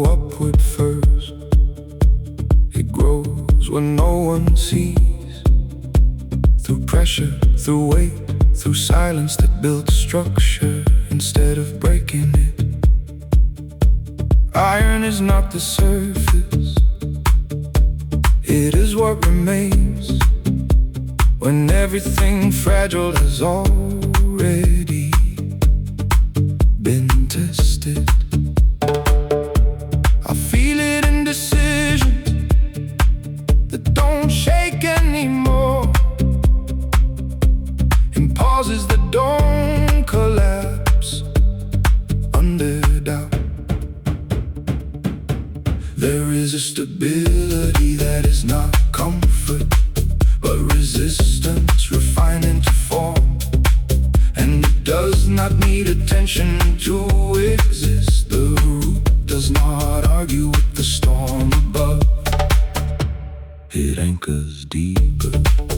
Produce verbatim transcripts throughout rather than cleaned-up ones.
upward first. It grows when no one sees. Through pressure, through weight, through silence that builds structure instead of breaking it. Iron is not the surface, it is what remains when everything fragile has already been tested. I feel it in decisions that don't shake anymore, in pauses that don't collapse under doubt. There is a stability that is not comfort, but resistance refined into form. And it does not need attention to exist. The root does not argue with the storm above. It anchors deeper.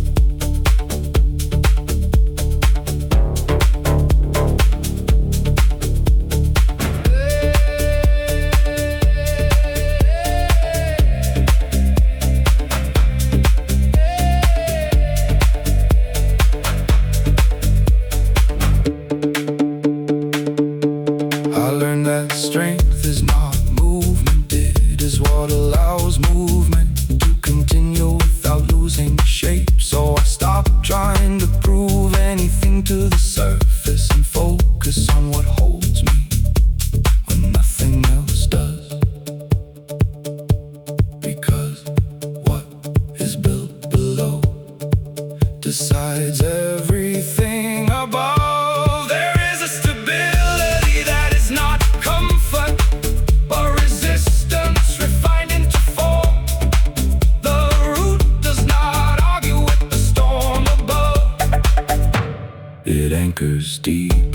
That strength is not movement, it is what allows movement to continue without losing shape. So I stop trying to prove anything to the surface and focus on what holds me when nothing else does. Because what is built below decides everything above. It anchors deep.